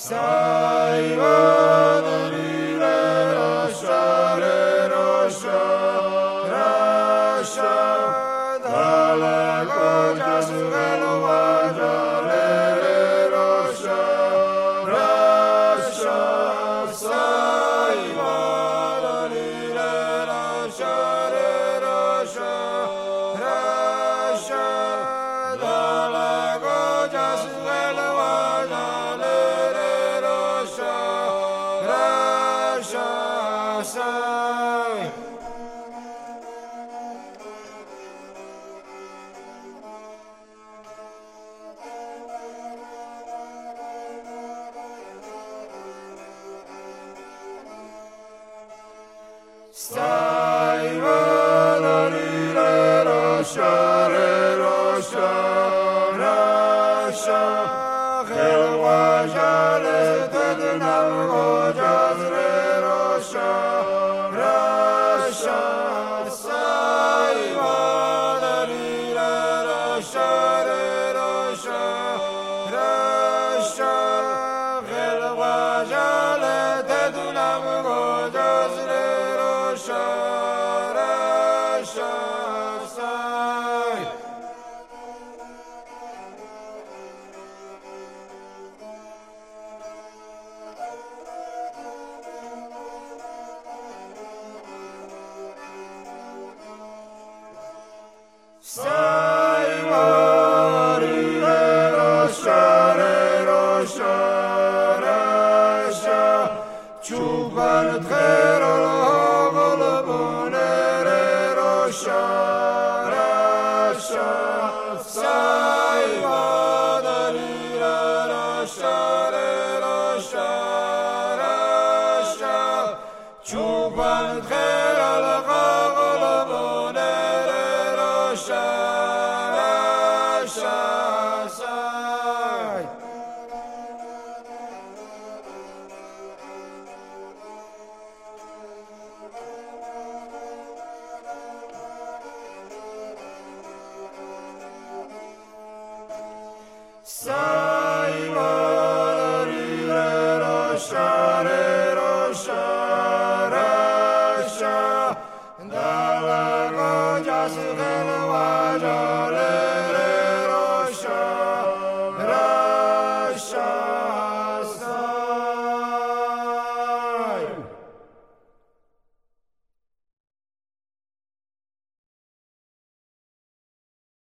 Sai vadrire roshare rosha rasha dale koja sugelo vajare rosha rasha sai vadrire roshare rosha rasha dale koja sugelo vajare Sai Sai vadrire rosha rosha rasha Helvajale tadnam gojazre rosha rasha sai vadrire rosha rosha rasha Helvajale tadnam gojazre rosha rasha sai Sai vadrire rosha rosha rasha Chupan tkhero golbonere rosha rasha Sai vadrire rosha rosha rasha Chupan tkhero golbonere rosha rasha sai Sai